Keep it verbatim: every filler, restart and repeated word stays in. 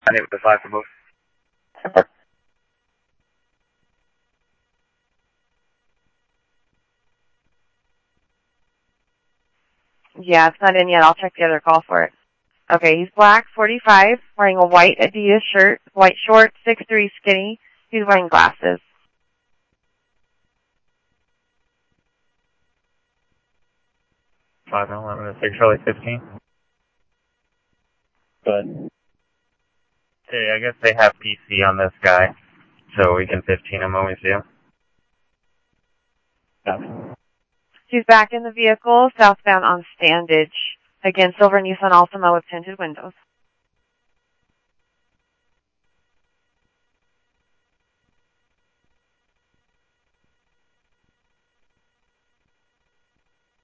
I need the five for both. Yeah, it's not in yet. I'll check the other call for it. Okay, he's black, forty-five, wearing a white Adidas shirt, white shorts, six three skinny. He's wearing glasses. five and eleven, six Charlie fifteen. Good. Hey, I guess they have P C on this guy, so we can fifteen him when we see him. Yeah. He's back in the vehicle, southbound on Standage. Again, silver Nissan Altima with tinted windows.